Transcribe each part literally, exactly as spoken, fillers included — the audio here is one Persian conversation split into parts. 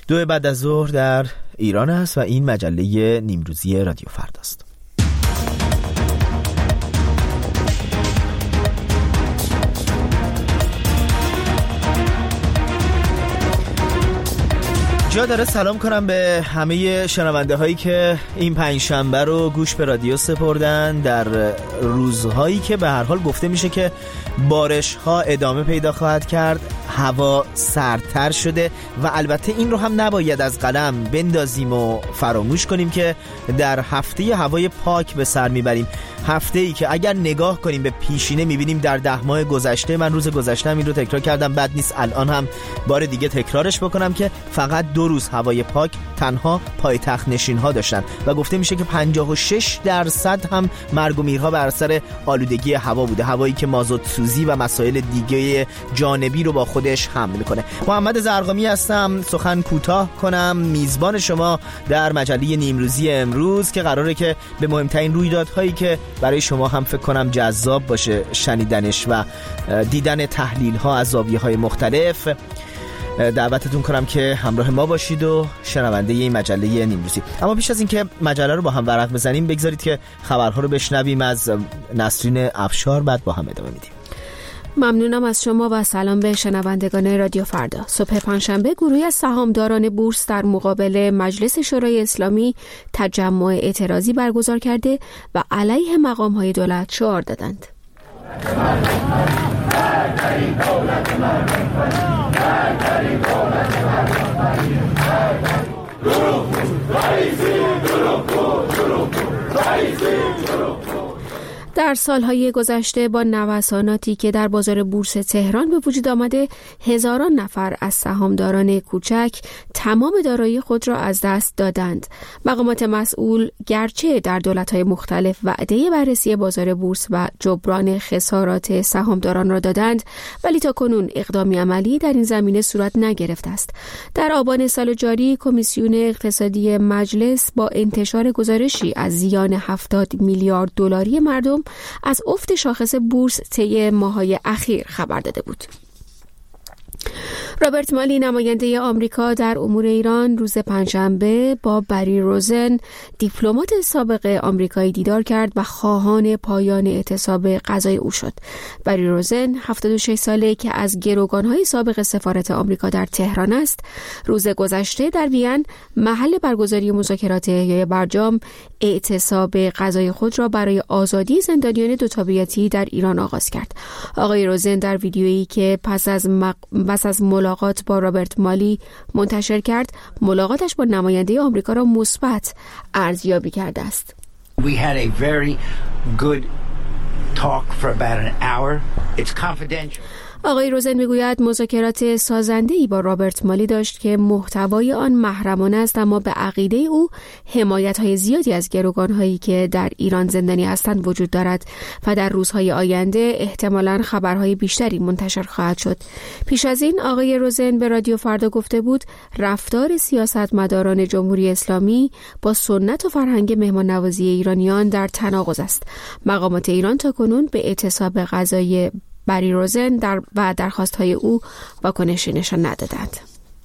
دو بعد از ظهر در ایران است و این مجله نیمروزی رادیو فرداست. جا داره سلام کنم به همه شنونده هایی که این پنجشنبه رو گوش به رادیو سپردن در روزهایی که به هر حال گفته میشه که بارش ها ادامه پیدا خواهد کرد، هوا سردتر شده و البته این رو هم نباید از قلم بندازیم و فراموش کنیم که در هفته هوای پاک به سر میبریم. هفته ای که اگر نگاه کنیم به پیشینه میبینیم در ده ماه گذشته، من روز گذشته هم این رو تکرار کردم، بد نیست الان هم بار دیگه تکرارش بکنم که فقط دو روز هوای پاک تنها پایتخت نشین ها داشتن و گفته میشه که پنجاه و شش درصد هم مرگ و میرها بر اثر آلودگی هوا بوده، هوایی که مازوت سوزی و مسائل دیگه جانبی رو با خودش حمل میکنه. محمد زرقامی هستم، سخن کوتاه کنم، میزبان شما در مجله نیمروزی امروز که قراره که به مهمترین رویدادهایی که برای شما هم فکر کنم جذاب باشه شنیدنش و دیدن تحلیل ها از زاویه های مختلف دعوتتون کنم که همراه ما باشید و شنونده این مجله نیمروزی. اما پیش از اینکه مجله رو با هم ورق بزنیم بگذارید که خبرها رو بشنویم از نسرین افشار، بعد با هم ادامه میدیم. ممنونم از شما و سلام به شنوندگان رادیو فردا. صبح پنجشنبه گروهی از سهامداران بورس در مقابل مجلس شورای اسلامی تجمع اعتراضی برگزار کرده و علیه مقام‌های دولت شعار دادند. در سالهای گذشته با نوساناتی که در بازار بورس تهران به وجود آمده، هزاران نفر از سهامداران کوچک تمام دارایی خود را از دست دادند. مقامات مسئول گرچه در دولت‌های مختلف وعده بررسی بازار بورس و جبران خسارات سهامداران را دادند، ولی تا کنون اقدامی عملی در این زمینه صورت نگرفته است. در آبان سال جاری کمیسیون اقتصادی مجلس با انتشار گزارشی از زیان هفتاد میلیارد دلاری مردم از افت شاخص بورس طی ماه‌های اخیر خبر داده بود. رابرت مالی نماینده آمریکا در امور ایران روز پنجشنبه با بری روزن دیپلمات سابق آمریکایی دیدار کرد و خواهان پایان اعتصاب غذای او شد. بری روزن هفتاد و شش ساله که از گروگان‌های سابق سفارت آمریکا در تهران است، روز گذشته در وین محل برگزاری مذاکرات احیای برجام اعتصاب غذای خود را برای آزادی زندانیان دو تابعیتی در ایران آغاز کرد. آقای روزن در ویدیویی که پس از مق... پس از ملاقات با رابرت مالی منتشر کرد، ملاقاتش با نماینده آمریکا را مثبت ارزیابی کرده است. We had a very good talk for about an hour. It's confidential. آقای روزن میگوید مذاکرات سازنده‌ای با رابرت مالی داشت که محتوای آن محرمانه است، اما به عقیده او حمایت‌های زیادی از گروگان‌هایی که در ایران زندانی هستند وجود دارد و در روزهای آینده احتمالاً خبرهای بیشتری منتشر خواهد شد. پیش از این آقای روزن به رادیو فردا گفته بود رفتار سیاستمداران جمهوری اسلامی با سنت و فرهنگ مهمان‌نوازی ایرانیان در تناقض است. مقامات ایران تاکنون به اعتصاب غذای بری روزن در و درخواست‌های او واکنشی نشان ندادند.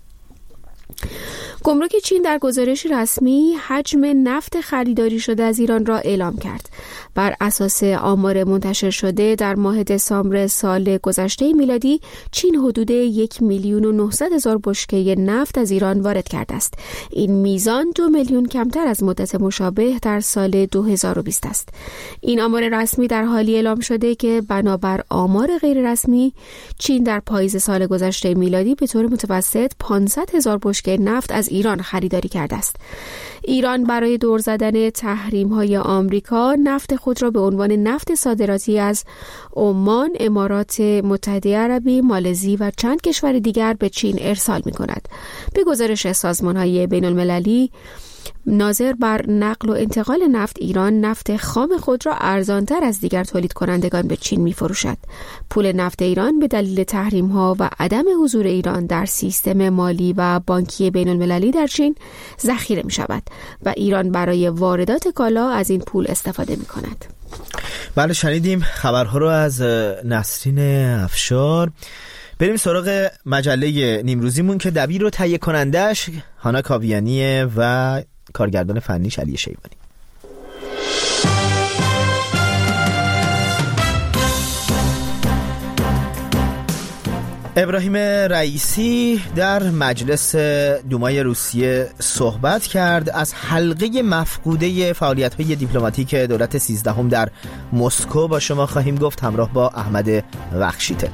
گمرک چین در گزارش رسمی حجم نفت خریداری شده از ایران را اعلام کرد. بر اساس آمار منتشر شده در ماه دسامبر سال گذشته میلادی، چین حدود یک میلیون و نهصد هزار بشکه نفت از ایران وارد کرده است. این میزان دو میلیون کمتر از مدت مشابه در سال دو هزار و بیست است. این آمار رسمی در حالی اعلام شده که بنابر آمار غیر رسمی، چین در پاییز سال گذشته میلادی به طور متوسط پانصد هزار بشکه نفت از ایران خریداری کرده است. ایران برای دور زدن تحریم‌های آمریکا نفت خود را به عنوان نفت صادراتی از عمان، امارات متحده عربی، مالزی و چند کشور دیگر به چین ارسال می‌کند. به گزارش سازمان‌های بین‌المللی ناظر بر نقل و انتقال نفت، ایران نفت خام خود را ارزانتر از دیگر تولید کنندگان به چین می‌فروشد. پول نفت ایران به دلیل تحریم‌ها و عدم حضور ایران در سیستم مالی و بانکی بین‌المللی در چین ذخیره می‌شود و ایران برای واردات کالا از این پول استفاده می‌کند. بله، شنیدیم خبرها رو از نسرین افشار. بریم سراغ مجله نیمروزیمون که دبیر و تهیه کنندش هانا کاویانیه و کارگردان فنیش علی شیبانی. ابراهیم رئیسی در مجلس دومای روسیه صحبت کرد. از حلقه مفقوده فعالیت‌های دیپلماتیک دولت سیزدهم در مسکو با شما خواهیم گفت، همراه با احمد بخشیته.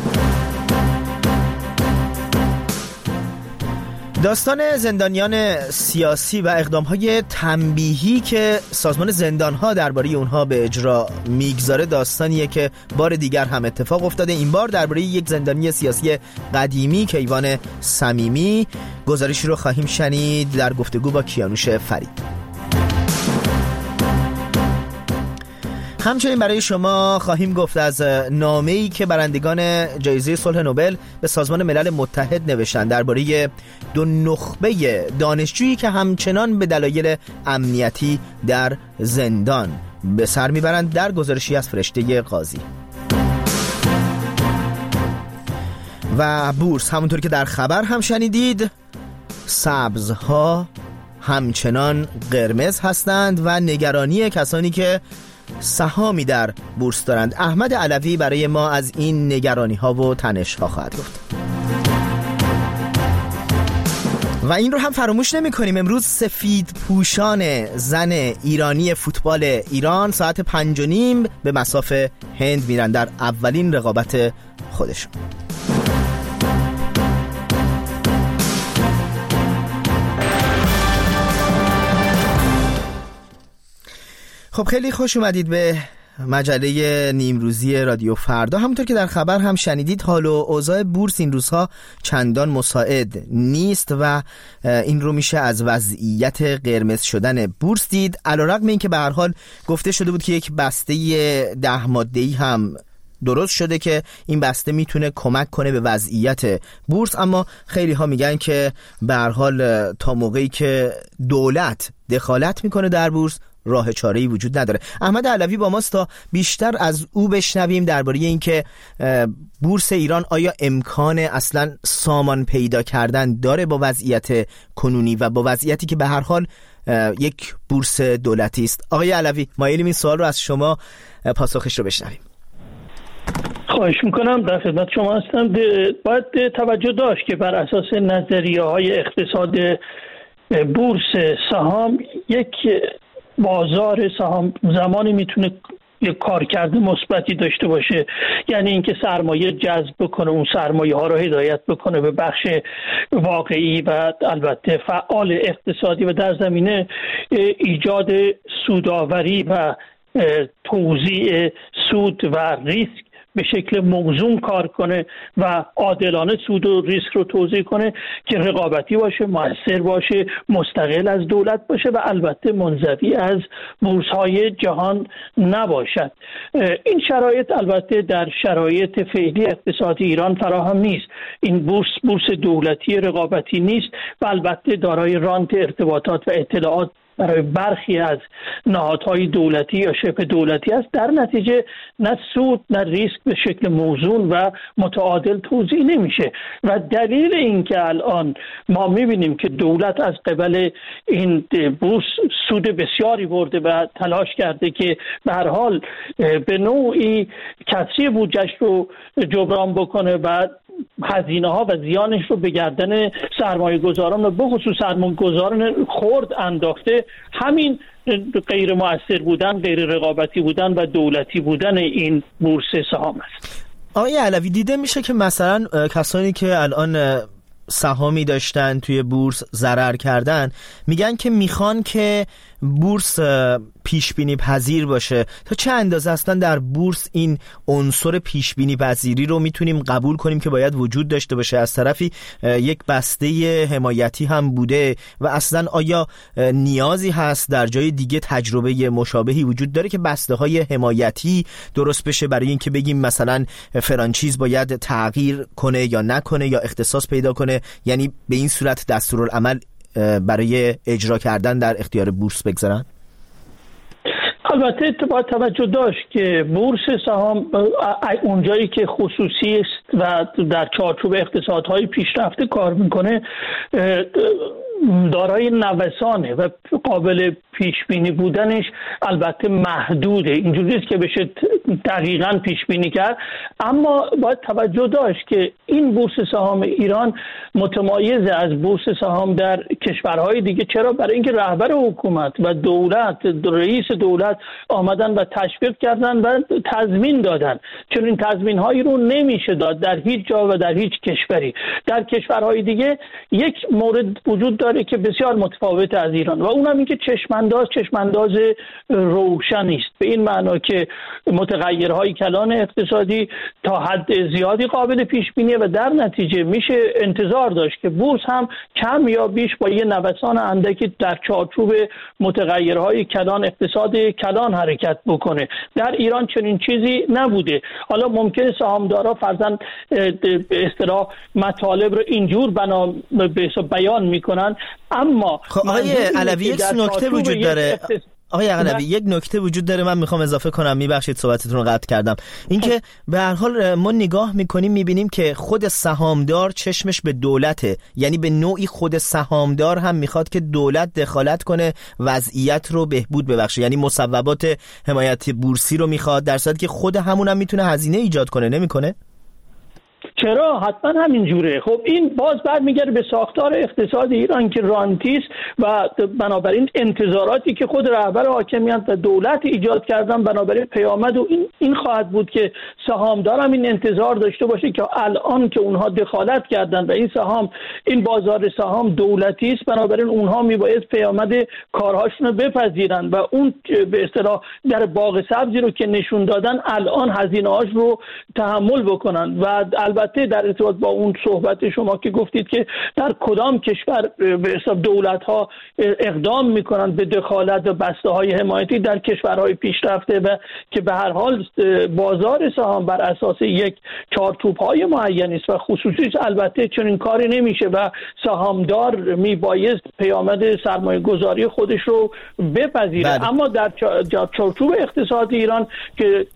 داستان زندانیان سیاسی و اقدام‌های تنبیهی که سازمان زندان‌ها درباره اونها به اجرا میگذاره داستانیه که بار دیگر هم اتفاق افتاده. این بار درباره یک زندانی سیاسی قدیمی کیوان صمیمی. گزارشی رو خواهیم شنید در گفتگو با کیانوش فرید. همچنین برای شما خواهیم گفت از نامه‌ای که برندگان جایزه صلح نوبل به سازمان ملل متحد نوشتند درباره دو نخبه دانشجویی که همچنان به دلایل امنیتی در زندان به سر میبرند، در گزارشی از فرشته قاضی. و بورس، همونطور که در خبر هم شنیدید، سبزها همچنان قرمز هستند و نگرانی کسانی که سهامی در بورس دارند. احمد علوی برای ما از این نگرانی ها و تنش ها خواهد گفت. و این رو هم فراموش نمی کنیم، امروز سفید پوشان زن ایرانی فوتبال ایران ساعت پنج و نیم به مصاف هند میرن در اولین رقابت خودشون. خب خیلی خوش اومدید به مجله نیمروزی رادیو فردا. همونطور که در خبر هم شنیدید، حال و اوضاع بورس این روزها چندان مساعد نیست و این رو میشه از وضعیت قرمز شدن بورس دید. علیرغم اینکه به هر حال گفته شده بود که یک بسته ده ماده‌ای هم درست شده که این بسته میتونه کمک کنه به وضعیت بورس، اما خیلی ها میگن که به هر حال تا موقعی که دولت دخالت میکنه در بورس راه چاره‌ای وجود نداره. احمد علوی با ماست تا بیشتر از او بشنویم درباره اینکه بورس ایران آیا امکان اصلا سامان پیدا کردن داره با وضعیت کنونی و با وضعیتی که به هر حال یک بورس دولتی است. آقای علوی، مایلیم این سوال رو از شما پاسخش رو بشنویم. خواهش میکنم، در خدمت شما هستم. باید توجه داشت که بر اساس نظریه های اقتصاد بورس سهام، یک بازار سهام زمانی میتونه یک کارکرد مثبتی داشته باشه، یعنی اینکه سرمایه جذب بکنه، اون سرمایه ها رو هدایت بکنه به بخش واقعی و البته فعال اقتصادی و در زمینه ایجاد سودآوری و توزیع سود و ریسک به شکل موزون کار کنه و عادلانه سود و ریسک رو توزیع کنه که رقابتی باشه، مؤثر باشه، مستقل از دولت باشه و البته منزوی از بورس‌های جهان نباشد. این شرایط البته در شرایط فعلی اقتصادی ایران فراهم نیست. این بورس بورس دولتی رقابتی نیست و البته دارای رانت ارتباطات و اطلاعات برای برخی از نهادهای دولتی یا شبه دولتی است. در نتیجه نه سود نه ریسک به شکل موزون و متعادل توزیع نمیشه و دلیل این که الان ما میبینیم که دولت از قبل این بورس سود بسیاری برده و تلاش کرده که به هر حال به نوعی کسری بودجه‌اش رو جبران بکنه و هزینه ها و زیانش رو به گردن سرمایه گذاران و به خصوص سرمایه گذاران خرد انداخته، همین غیر مؤثر بودن، غیر رقابتی بودن و دولتی بودن این بورس سهام است. آقای علوی، دیده میشه که مثلا کسانی که الان سهامی داشتن توی بورس ضرر کردن میگن که میخوان که بورس پیش بینی پذیر باشه. تا چه اندازه اصلا در بورس این عنصر پیش بینی پذیری رو میتونیم قبول کنیم که باید وجود داشته باشه؟ از طرفی یک بسته حمایتی هم بوده و اصلا آیا نیازی هست در جای دیگه تجربه مشابهی وجود داره که بسته های حمایتی درست بشه برای اینکه بگیم مثلا فرانچیز باید تغییر کنه یا نکنه یا اختصاص پیدا کنه، یعنی به این صورت دستورالعمل برای اجرا کردن در اختیار بورس بگذارن؟ البته باید توجه داشت که بورس سهام اونجایی که خصوصی است و در چارچوب اقتصادهای پیشرفته کار میکنه دارای نوسانه و قابل پیش بینی بودنش البته محدوده. اینجوری است که بشه دقیقاً پیش بینی کرد، اما باید توجه داشت که این بورس سهام ایران متمایز از بورس سهام در کشورهای دیگه. چرا؟ برای اینکه رهبر حکومت و دولت، رئیس دولت آمدن و تشویق کردن و تضمین دادن، چون این تضمین هایی رو نمیشه داد در هیچ جا و در هیچ کشوری. در کشورهای دیگه یک مورد وجود داره که بسیار متفاوت از ایران و اونم این که چشمانداز چشمانداز روشنی است، به این معنا که متغیرهای کلان اقتصادی تا حد زیادی قابل پیش بینیه و در نتیجه میشه انتظار داشت که بورس هم کم یا بیش با یه نوسان اندکی در چارچوب متغیرهای کلان اقتصاد کلان حرکت بکنه. در ایران چنین چیزی نبوده. حالا ممکنه سهامدارا فرضاً به اصطلاح مطالب رو اینجور بنا به بیان میکنن، اما خب آقای علوی یک نکته وجود داره. آقای علوی یک نکته وجود داره من میخوام اضافه کنم، میبخشید صحبتتون رو قطع کردم. اینکه به هر حال ما نگاه میکنیم میبینیم که خود سهامدار چشمش به دولته، یعنی به نوعی خود سهامدار هم میخواد که دولت دخالت کنه وضعیت رو بهبود ببخشه، یعنی مصوبات حمایت بورسی رو میخواد، در صورتی که خود همون هم میتونه هزینه ایجاد کنه. نمیکنه؟ چرا؟ حتما همین جوره. خب این باز برمیگرده به ساختار اقتصاد ایران که رانتیست و بنابراین انتظاراتی که خود رهبر حاکمیت و دولت ایجاد کردن، بنابراین پیامد و این این خواهد بود که سهامدار هم این انتظار داشته باشه که الان که اونها دخالت کردن و این سهام این بازار سهام دولتی است، بنابراین اونها میباید پیامد کارهاشون رو بپذیرن و اون به اصطلاح در باغ سبزی رو که نشون دادن الان هزینه‌هاش رو تحمل بکنن. و البته در ارتباط با اون صحبت شما که گفتید که در کدام کشور به حساب دولت‌ها اقدام میکنن به دخالت و بسته‌های حمایتی، در کشورهای پیشرفته و که به هر حال بازار سهام بر اساس یک چارچوب‌های معینی است و خصوصی البته چون این کاری نمیشه و سهامدار میبایست پیامد سرمایه‌گذاری خودش رو بپذیره. بله. اما در چارچوب اقتصاد ایران که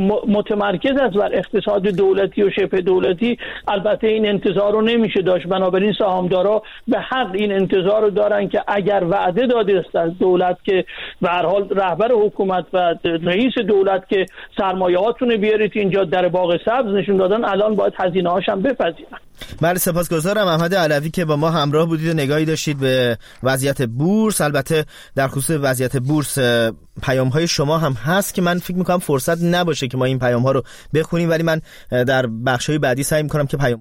متمرکز است بر اقتصاد دولتی و شبه دولتی، البته این انتظار رو نمیشه داشت. بنابراین سهامدارا به حق این انتظار رو دارن که اگر وعده داده است از دولت که به هر حال رهبر حکومت و رئیس دولت که سرمایه‌هاتون بیارید اینجا در باغ سبز نشون دادن، الان باید هزینه‌هاش هم بپذیرن. بله سپاسگزارم احمد علوی که با ما همراه بودید و نگاهی داشتید به وضعیت بورس. البته در خصوص وضعیت بورس پیام‌های شما هم هست که من فکر می‌کنم فرصت نباشه که ما این پیام‌ها رو بخونیم، ولی من در بخش‌های بعدی سعی می‌کنم که پیام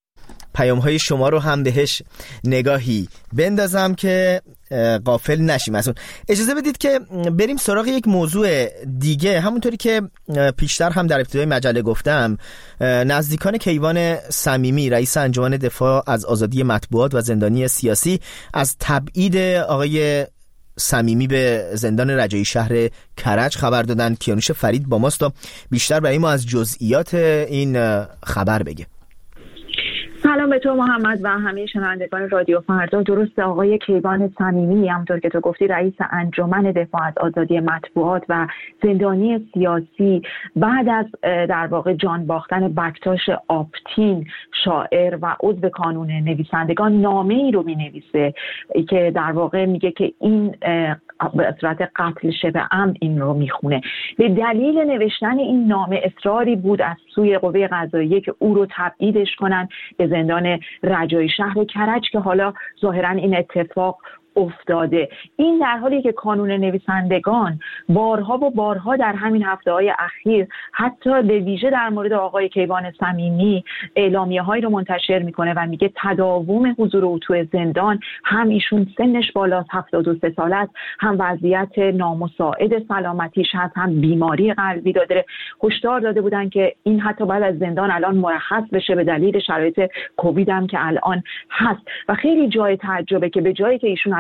پیام‌های شما رو هم بهش نگاهی بندازم که غافل نشیم از اون. اجازه بدید که بریم سراغ یک موضوع دیگه. همونطوری که پیشتر هم در ابتدای مجله گفتم، نزدیکان کیوان صمیمی رئیس انجمن دفاع از آزادی مطبوعات و زندانی سیاسی از تبعید آقای صمیمی به زندان رجایی شهر کرج خبر دادن. کیانوش فرید با ماست تا بیشتر برای ما از جزئیات این خبر بگه. سلام به تو محمد و همه شنوندگان رادیو فردا. درسته، آقای کیوان صمیمی همونطور که تو گفتی رئیس انجمن دفاع از آزادی مطبوعات و زندانی سیاسی بعد از در واقع جان باختن بکتاش آپتین شاعر و عضو کانون نویسندگان نامه‌ای رو می‌نویسه که در واقع میگه که این به صورت قتل شبه عمد این رو میخونه. به دلیل نوشتن این نامه اصراری بود از سوی قوه قضاییه که او رو تبعیدش کنن به زندان رجایی شهر کرج که حالا ظاهرا این اتفاق افتاده. این در حالی که کانون نویسندگان بارها و بارها در همین هفته‌های اخیر حتی به ویژه در مورد آقای کیوان صمیمی اعلامیه‌هایی رو منتشر میکنه و میگه تداوم حضور او تو زندان، هم ایشون سنش بالا هفتاد و سه ساله است، هم وضعیت نامساعد سلامتیش هست، هم بیماری قلبی داره. هشدار داده بودن که این حتی بعد از زندان الان مرخص بشه به دلیل شرایط کووید هم که الان هست. و خیلی جای تعجبه که به جایی که ایشون الان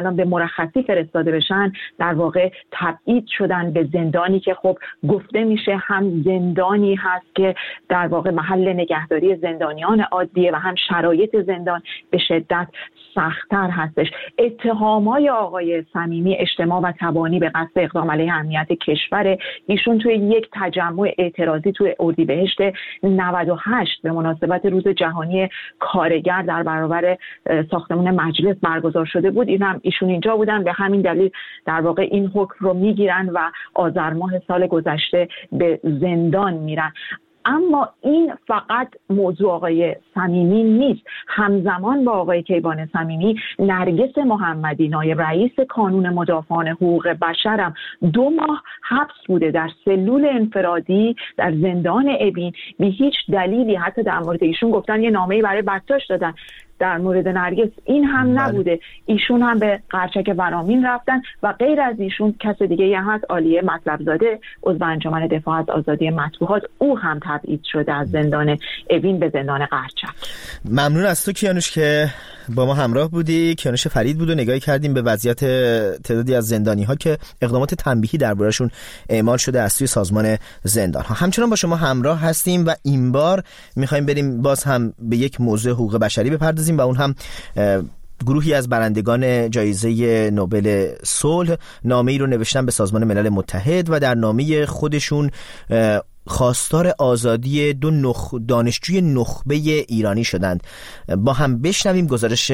کردن به مرخصی فرستاده بشن در واقع تبعید شدن به زندانی که خب گفته میشه هم زندانی هست که در واقع محل نگهداری زندانیان عادیه و هم شرایط زندان به شدت سخت‌تر هستش. اتهامای آقای صمیمی اجتماع و تبانی به قصد اقدام علیه امنیت کشور، ایشون توی یک تجمع اعتراضی توی اردیبهشت نود و هشت به مناسبت روز جهانی کارگر در برابر ساختمان مجلس برگزار شده بود، این هم ایشون اینجا بودن، به همین دلیل در واقع این حکم رو میگیرن و آذر ماه سال گذشته به زندان میرن. اما این فقط موضوع آقای صمیمی نیست. همزمان با آقای کیوان صمیمی، نرگس محمدی نایب رئیس کانون مدافعان حقوق بشرم دو ماه حبس بوده در سلول انفرادی در زندان اوین بی هیچ دلیلی. حتی در مورد ایشون گفتن یه نامه‌ای برای بچه‌اش دادن. در مورد نرگس این هم نبوده، ایشون هم به قرچک ورامین رفتن و غیر از ایشون کس دیگه یه هست، عالیه مطلب زاده عضو انجمن دفاع از آزادی مطبوعات، او هم تبعید شده از زندان اوین به زندان قرچک. ممنون از تو کیانوش که با ما همراه بودی. کیانوش فرید بود و نگاهی کردیم به وضعیت تعدادی از زندانی ها که اقدامات تنبیهی درباره‌شون اعمال شده از سوی سازمان زندان ها. همچنان با شما همراه هستیم و این بار می‌خوایم بریم باز هم به یک موضوع حقوق بشری بپردازیم و اون هم گروهی از برندگان جایزه نوبل صلح نامه‌ای رو نوشتن به سازمان ملل متحد و در نامه خودشون خواستار آزادی دو نخ... دانشجوی نخبه ایرانی شدند. با هم بشنویم گزارش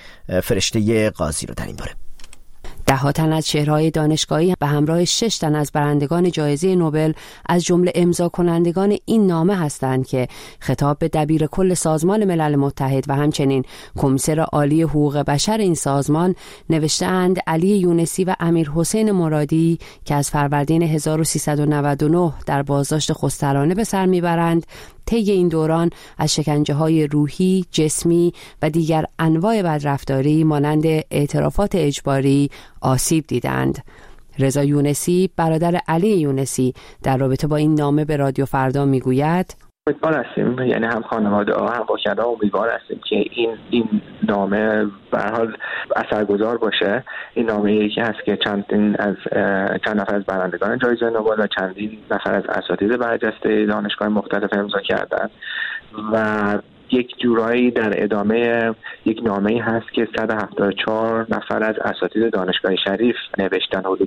فرشته قاضی رو در این باره. ده ها تن از چهره‌های دانشگاهی به همراه شش تن از برندگان جایزه نوبل از جمله امضا کنندگان این نامه هستند که خطاب به دبیر کل سازمان ملل متحد و همچنین کمیسر عالی حقوق بشر این سازمان نوشته‌اند علی یونسی و امیر حسین مرادی که از فروردین هزار و سیصد و نود و نه در بازداشت خسترانه به سر میبرند، طی این دوران از شکنجه‌های روحی، جسمی و دیگر انواع بدرفتاری مانند اعترافات اجباری آسیب دیدند. رضا یونسی برادر علی یونسی در رابطه با این نامه به رادیو فردا میگوید: امیدوار هستیم، یعنی هم خانواده ها هم وکلا امیدوار هستیم که این این نامه به هر حال اثرگذار باشه. این نامه یکی هست که چندین از چند نفر از برندگان جایزه نوبل و چندین نفر از اساتید برجسته دانشگاه مختلف امضا کردن و یک جورایی در ادامه یک نامه‌ای هست که صد و هفتاد و چهار نفر از اساتید دانشگاه شریف نوشتن حدود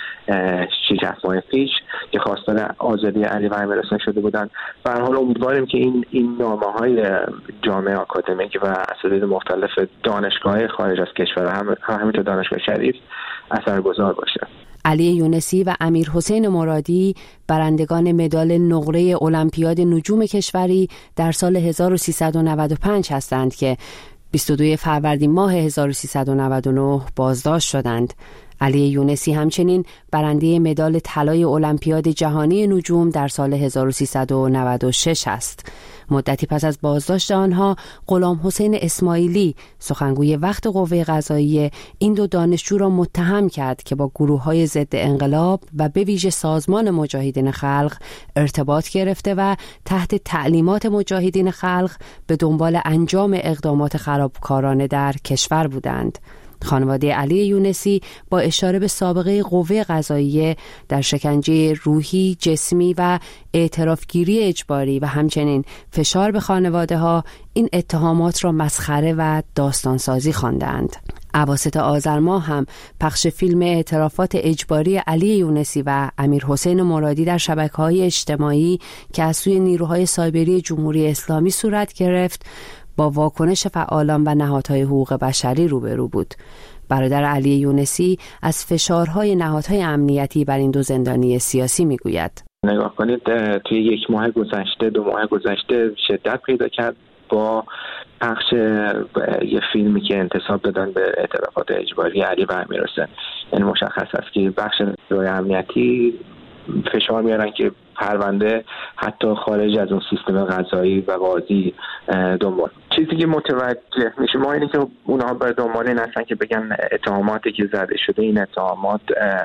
شش ماه پیش که خواستار آزادی علی و امیر حسین شده بودند. به هر حال امیدواریم که این این نامه‌های جامعه آکادمیک و اساتید مختلف دانشگاه خارج از کشور هم همینطور دانشگاه شریف اثرگذار باشه. علی یونسی و امیر حسین مرادی برندگان مدال نقره المپیاد نجوم کشوری در سال هزار و سیصد و نود و پنج هستند که بیست و دوم فروردین ماه هزار و سیصد و نود و نه بازداشت شدند. علی یونسی همچنین برنده مدال طلای المپیاد جهانی نجوم در سال هزار و سیصد و نود و شش است. مدتی پس از بازداشت آنها، غلام حسین اسماعیلی سخنگوی وقت قوه قضاییه این دو دانشجو را متهم کرد که با گروه‌های ضد انقلاب و به ویژه سازمان مجاهدین خلق ارتباط گرفته و تحت تعلیمات مجاهدین خلق به دنبال انجام اقدامات خرابکارانه در کشور بودند. خانواده علی یونسی با اشاره به سابقه قوه قضاییه در شکنجه روحی، جسمی و اعترافگیری اجباری و همچنین فشار به خانواده ها این اتهامات را مسخره و داستانسازی خواندند. اواسط آذر ماه هم پخش فیلم اعترافات اجباری علی یونسی و امیر حسین مرادی در شبکه‌های اجتماعی که از سوی نیروهای سایبری جمهوری اسلامی صورت گرفت با واکنش فعالان و نهادهای حقوق بشری روبرو بود. برادر علی یونسی از فشارهای نهادهای امنیتی بر این دو زندانی سیاسی میگوید: نگاه کنید، توی یک ماه گذشته دو ماه گذشته شدت پیدا کرد با پخش یه فیلمی که انتساب دادن به اعترافات اجباری علی و امیر حسین. یعنی مشخص است که بخش نیروهای امنیتی فشار میارن که پرونده حتی خارج از اون سیستم قضایی و قاضی دنبال. چیزی که متوجه میشه ما اینه که اونها به دنبال این هستن که بگن اتهاماتی که زده شده این اتهامات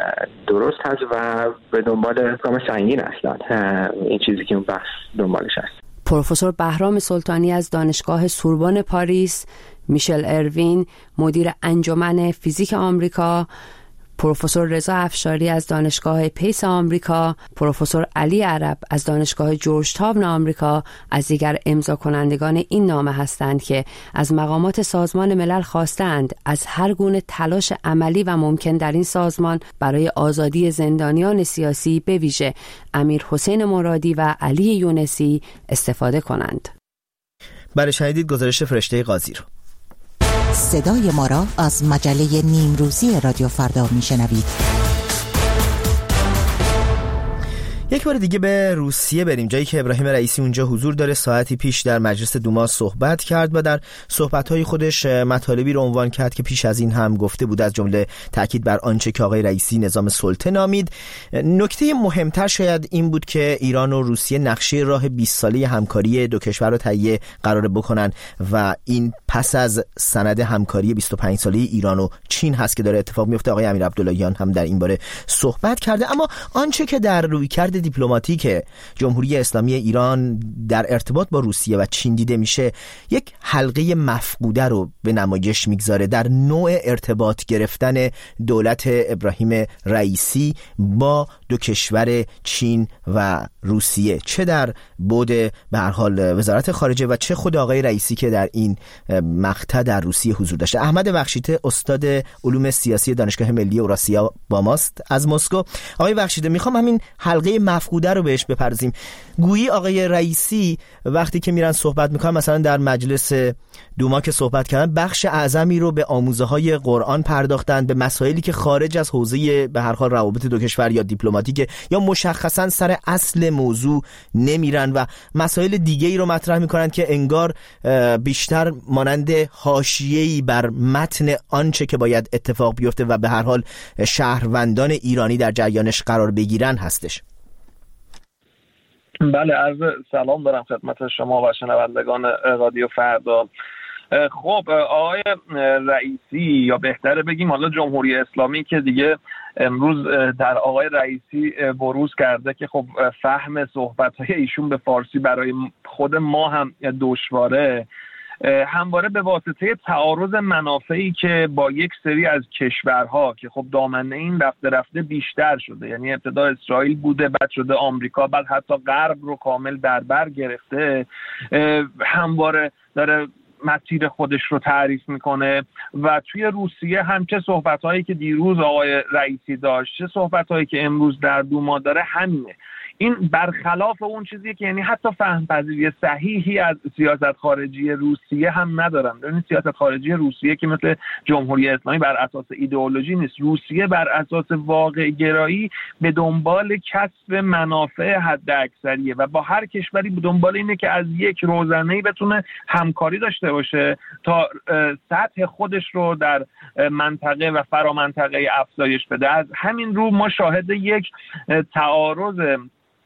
درست هست و به دنبال اتهام سنگین هستن. این چیزی که اون بحث دنبالش هست. پروفسور بهرام سلطانی از دانشگاه سوربن پاریس میشل اروین مدیر انجمن فیزیک آمریکا، پروفسور رضا افشاری از دانشگاه پیس آمریکا، پروفسور علی عرب از دانشگاه جورج تاون آمریکا از دیگر امضا کنندگان این نامه هستند که از مقامات سازمان ملل خواستند از هر گونه تلاش عملی و ممکن در این سازمان برای آزادی زندانیان سیاسی به ویژه امیر حسین مرادی و علی یونسی استفاده کنند. برای شنیدید گزارش فرشته قاضی رو. صدای ما را از مجله نیمروزی رادیو فردا میشنوید. یک بار دیگه به روسیه بریم، جایی که ابراهیم رئیسی اونجا حضور داره. ساعتی پیش در مجلس دوما صحبت کرد و در صحبت‌های خودش مطالبی رو عنوان کرد که پیش از این هم گفته بود، از جمله تاکید بر آنچه که آقای رئیسی نظام سلطه نامید. نکته مهمتر شاید این بود که ایران و روسیه نقشه راه بیست ساله همکاری دو کشور رو تهیه قرار بکنن و این پس از سند همکاری بیست و پنج ساله ایران و چین هست که داره اتفاق میفته. آقای امیر عبداللهیان هم در این باره صحبت کرده. اما آنچه که در رویکرد دیپلماتیک جمهوری اسلامی ایران در ارتباط با روسیه و چین دیده میشه، یک حلقه مفقوده رو به نمایش میگذاره در نوع ارتباط گرفتن دولت ابراهیم رئیسی با دو کشور چین و روسیه، چه در بعد به هر حال وزارت خارجه و چه خود آقای رئیسی که در این مقطع در روسیه حضور داشته. احمد بخشیده استاد علوم سیاسی دانشگاه ملی اوراسیا با ماست از مسکو. آقای بخشیده، میخوام همین حلقه مفقوده رو بهش بپردازیم. گویی آقای رئیسی وقتی که میرن صحبت میکنن، مثلا در مجلس دوما که صحبت کردن، بخش اعظمی رو به آموزه های قرآن پرداختن، به مسائلی که خارج از حوزه به هر حال روابط دو کشور یا دیپلماتیک یا مشخصا سر اصل موضوع نمیرن و مسائل دیگه ای رو مطرح میکنن که انگار بیشتر مانند حاشیه‌ای بر متن آنچه که باید اتفاق بیفته و به هر حال شهروندان ایرانی در جریانش قرار بگیرن هستش. بله، عرض سلام دارم خدمت شما و شنوندگان رادیو فردا. خب آقای رئیسی، یا بهتره بگیم حالا جمهوری اسلامی، که دیگه امروز در آقای رئیسی بروز کرده که خب فهم صحبت‌های ایشون به فارسی برای خود ما هم دشواره، همواره به واسطه تعارض منافعی که با یک سری از کشورها که خب دامنه این رفته رفته بیشتر شده، یعنی ابتدا اسرائیل بوده، بعد شده آمریکا، بعد حتی غرب رو کامل در بر گرفته، همواره داره مسیر خودش رو تعریف میکنه. و توی روسیه هم چه صحبت‌هایی که دیروز آقای رئیسی داشت، چه صحبت‌هایی که امروز در دوما داره، همینه. این برخلاف اون چیزیه که یعنی حتی فهم پذیری صحیحی از سیاست خارجی روسیه هم ندارن. یعنی سیاست خارجی روسیه که مثل جمهوری اسلامی بر اساس ایدئولوژی نیست، روسیه بر اساس واقع گرایی به دنبال کسب منافع حد اکثریه و با هر کشوری به دنبال اینه که از یک روزنه‌ای بتونه همکاری داشته باشه تا سطح خودش رو در منطقه و فرامنطقه افزایش بده. از همین رو ما شاهد یک تعارض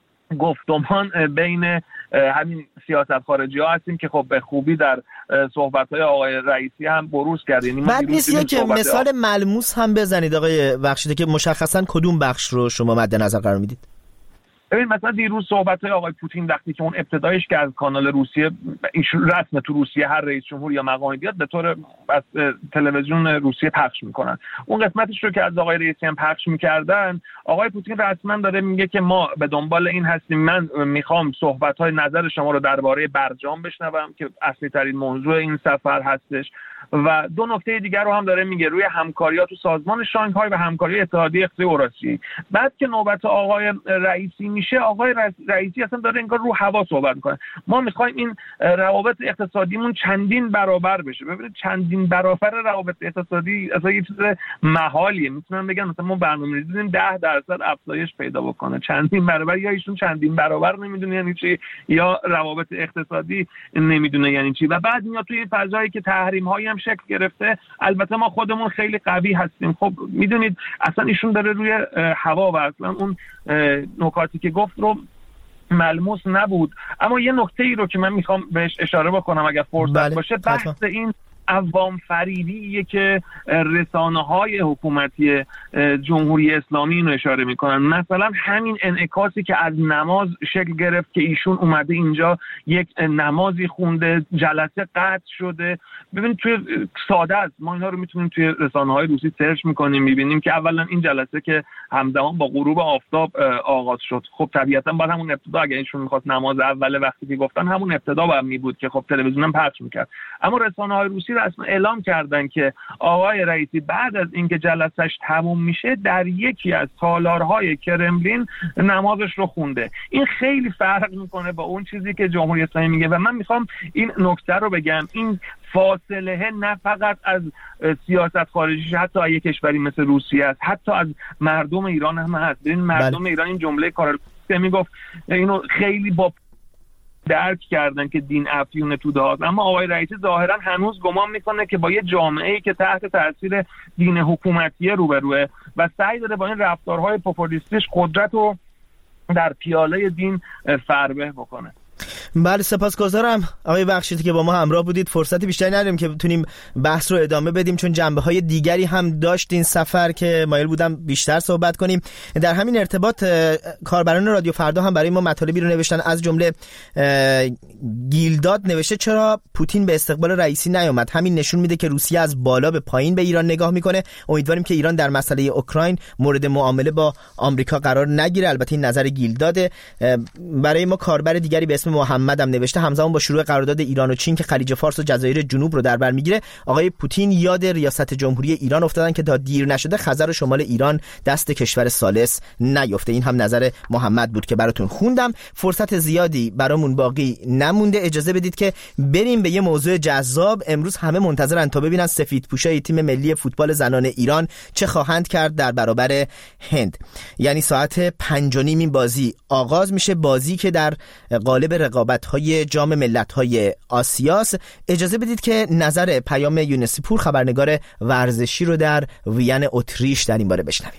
گفتمان بین همین سیاست خارجی ها هستیم که خب به خوبی در صحبت‌های آقای رئیسی هم بروز کرد. یعنی بعد نیست که مثال ها... ملموس هم بزنید آقای بخشیده که مشخصا کدوم بخش رو شما مد نظر قرار میدید؟ ببین مثلا دیروز صحبت‌های آقای پوتین وقتی که اون ابتدایش که از کانال روسیه رسم تو روسیه هر رئیس جمهور یا مقامی بیاد به طور از تلویزیون روسیه پخش میکنن، اون قسمتش رو که از آقای رئیسی هم پخش میکردن، آقای پوتین رسما داره میگه که ما به دنبال این هستیم، من میخوام صحبت‌های نظر شما رو درباره برجام بشنوم که اصلی ترین موضوع این سفر هستش، و دو نکته دیگر رو هم داره میگه روی همکاری‌ها تو سازمان شانگهای و همکاری اتحادیه اقتصادی اوراسیایی. بعد که نوبت آقای رئیسی میشه، آقای رئیسی اصلا داره انگار رو هوا صحبت میکنه. ما میخوایم این روابط اقتصادیمون چندین برابر بشه. ببینید چندین برابر روابط اقتصادی اصلا یه چیز محالیه. میتونن بگن مثلا ما برنامه‌ریزی دیدیم ده درصد افزایش پیدا بکنه، چندین برابر، یا ایشون چندین برابر نمیدونه یعنی چی، یا روابط اقتصادی نمیدونه یعنی چی. و بعد میاد توی این فضایی که تحریم‌هایی هم شکل گرفته، البته ما خودمون خیلی قوی هستیم. خب میدونید اصلا ایشون داره روی هوا و اصلا اون نکاتی که گفت رو ملموس نبود. اما یه نکته ای رو که من میخوام بهش اشاره بکنم اگر فرصت بله. باشه، بحث این عوام فریبیه که رسانه‌های حکومتی جمهوری اسلامی اینو اشاره میکنن. مثلا همین انعکاسی که از نماز شکل گرفت که ایشون اومده اینجا یک نمازی خونده، جلسه قطع شده. ببین توی ساده است، ما اینا رو میتونیم توی رسانه‌های روسی سرچ میکنیم، میبینیم که اولا این جلسه که همزمان با غروب آفتاب آغاز شد، خب طبیعتا بعد همون ابتدا اگه ایشون میخواست نماز اول وقتی که گفتن همون ابتدا باید می بود که خب تلویزیون هم پخش میکرد. اما رسانه‌های روسی رسما اعلام کردن که آقای رئیسی بعد از اینکه جلسه‌اش تموم میشه در یکی از تالارهای کرملین نمازش رو خونده. این خیلی فرق میکنه با اون چیزی که جمهوری اسلامی میگه و من میخوام این نکته رو بگم. این فاصله نه فقط از سیاست خارجی، حتی از یک کشوری مثل روسیه است، حتی از مردم ایران هم هست. ببین مردم بله. ایران این جمله کارل میگفت اینو خیلی با درک کردن که دین افیون توده هاست، اما آقای رئیسی ظاهرا هنوز گمان میکنه که با یه جامعه‌ای که تحت تاثیر دین حکومتی روبروه و سعی داره با این رفتارهای پوپولیستیش قدرت رو در پیاله دین فربه بکنه. بله سپاسگزارم آقای بخشیدی که با ما همراه بودید. فرصت بیشتری نداریم که بتونیم بحث رو ادامه بدیم چون جنبه های دیگری هم داشت این سفر که مایل بودم بیشتر صحبت کنیم. در همین ارتباط کاربران رادیو فردا هم برای ما مطالبی رو نوشتن، از جمله گیلداد نوشته چرا پوتین به استقبال رئیسی نیامد؟ همین نشون میده که روسیه از بالا به پایین به ایران نگاه میکنه. امیدواریم که ایران در مسئله اوکراین مورد معامله با آمریکا قرار نگیره. البته این نظر گیلداده. برای ما کاربر دیگری به اسم محمد هم نوشته همزمان با شروع قرارداد ایران و چین که خلیج فارس و جزایر جنوب رو در بر میگیره، آقای پوتین یاد ریاست جمهوری ایران افتادن که تا دیر نشده خزر و شمال ایران دست کشور ثالث نیفته. این هم نظر محمد بود که براتون خوندم. فرصت زیادی برامون باقی نمونده، اجازه بدید که بریم به یه موضوع جذاب. امروز همه منتظرن تا ببینن سفیدپوشای تیم ملی فوتبال زنان ایران چه خواهند کرد در برابر هند. یعنی ساعت پنج و نیم این بازی آغاز میشه، بازی که در قالب رقابت‌های جام ملت‌های آسیاست. اجازه بدید که نظر پیام یونسی پور خبرنگار ورزشی رو در وین اتریش در این باره بشنویم.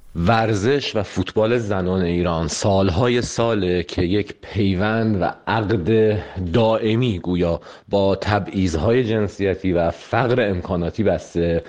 ورزش و فوتبال زنان ایران سالهای ساله که یک پیوند و عقد دائمی گویا با تبعیض‌های جنسیتی و فقر امکاناتی بسته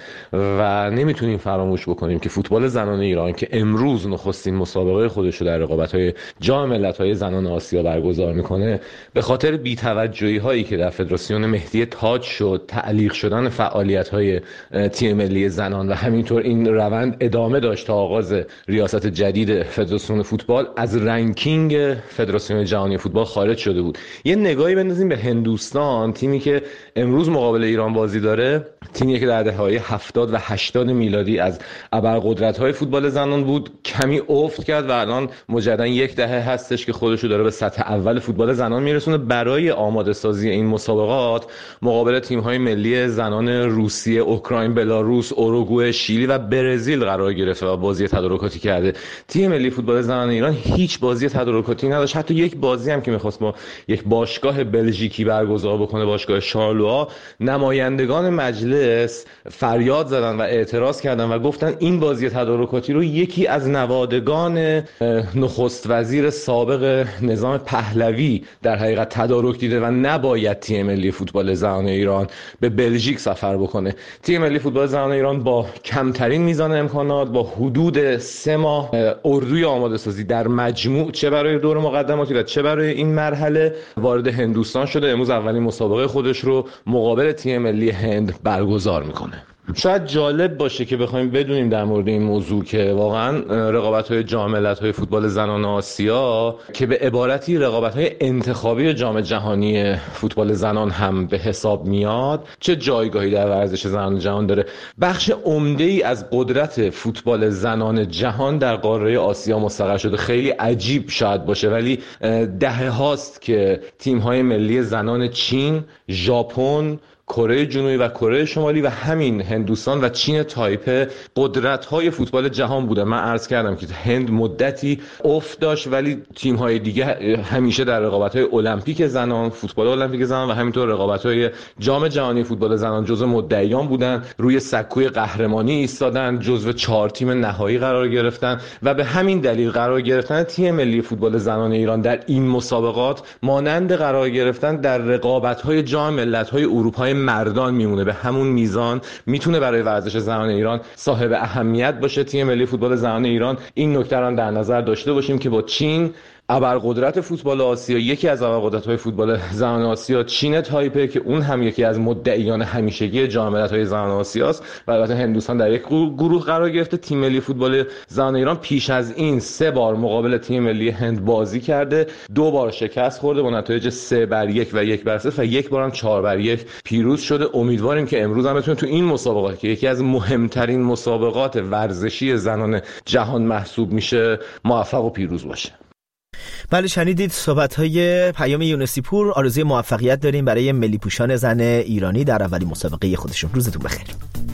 و نمیتونیم فراموش بکنیم که فوتبال زنان ایران که امروز نخستین مسابقه خودش رو در رقابت‌های جام ملت‌های زنان آسیا برگزار میکنه، به خاطر بی‌توجهی‌هایی که در فدراسیون مهدی تاج شد، تعلیق شدن فعالیت‌های تیم ملی زنان و همینطور این روند ادامه داشت تا آغاز ریاست جدید فدراسیون فوتبال، از رنکینگ فدراسیون جهانی فوتبال خارج شده بود. یه نگاهی بندازیم به هندوستان، تیمی که امروز مقابل ایران بازی داره، تیمی که در دهه‌های هفتاد و هشتاد میلادی از ابرقدرت‌های فوتبال زنان بود، کمی افت کرد و الان مجددا یک دهه هستش که خودش رو داره به سطح اول فوتبال زنان میرسونه. برای آماده سازی این مسابقات مقابل تیم‌های ملی زنان روسیه، اوکراین، بلاروس، اوروگوئه، شیلی و برزیل قرار گرفته و بازی تدارکاتی کرده. تیم ملی فوتبال زنان ایران هیچ بازی تدارکاتی نداشت، حتی یک بازی هم که می‌خواست با یک باشگاه بلژیکی برگزار بکنه، باشگاه شارلوآ، نمایندگان مجلس فریاد زدن و اعتراض کردن و گفتن این بازی تدارکاتی رو یکی از نوادگان نخست وزیر سابق نظام پهلوی در حقیقت تدارک دیده و نباید تیم ملی فوتبال زنان ایران به بلژیک سفر بکنه. تیم ملی فوتبال زنان ایران با کمترین میزان امکانات، با حدود سه ماه اردوی آماده سازی در مجموع، چه برای دور مقدماتی و چه برای این مرحله، وارد هندوستان شده. امروز اولین مسابقه خودش رو مقابل تیم ملی هند برگزار میکنه. شاید جالب باشه که بخوایم بدونیم در مورد این موضوع که واقعا رقابت‌های جام ملت‌های فوتبال زنان آسیا که به عبارتی رقابت‌های انتخابی جام جهانی فوتبال زنان هم به حساب میاد، چه جایگاهی در ورزش زنان جهان داره. بخش عمده‌ای از قدرت فوتبال زنان جهان در قاره آسیا مستقر شده. خیلی عجیب شاید باشه ولی دهه هاست که تیم‌های ملی زنان چین، ژاپن، کره جنوبی و کره شمالی و همین هندوستان و چین تایپه قدرت‌های فوتبال جهان بوده. من عرض کردم که هند مدتی افت داشت ولی تیم‌های دیگه همیشه در رقابت‌های المپیک زنان، فوتبال المپیک زنان و همینطور رقابت‌های جام جهانی فوتبال زنان جزو مدعیان بودن، روی سکوی قهرمانی ایستادن، جزو چهار تیم نهایی قرار گرفتن و به همین دلیل قرار گرفتن تیم ملی فوتبال زنان ایران در این مسابقات مانند قرار گرفتن در رقابت‌های جام ملت‌های اروپای مردان میمونه به همون میزان میتونه برای ورزش زنان ایران صاحب اهمیت باشه. تیم ملی فوتبال زنان ایران این نکته رو در نظر داشته باشیم که با چین، ابرقدرت فوتبال آسیا، یکی از ابرقدرت‌های فوتبال زنان آسیا چین تایپه که اون هم یکی از مدعیان همیشگی جام ملت‌های زنان آسیاست و البته هندوستان در یک گروه قرار گرفته. تیم ملی فوتبال زنان ایران پیش از این سه بار مقابل تیم ملی هند بازی کرده، دو بار شکست خورده با نتایج سه بر یک و یک بر صفر و یک بار هم چهار بر یک پیروز شده. امیدواریم که امروز هم بتونه تو این مسابقات که یکی از مهمترین مسابقات ورزشی زنان جهان محسوب میشه موفق و پیروز باشه. بله شنیدید صحبت‌های پیام یونسی پور. آرزوی موفقیت داریم برای ملی پوشان زن ایرانی در اولین مسابقه خودشون. روزتون بخیر.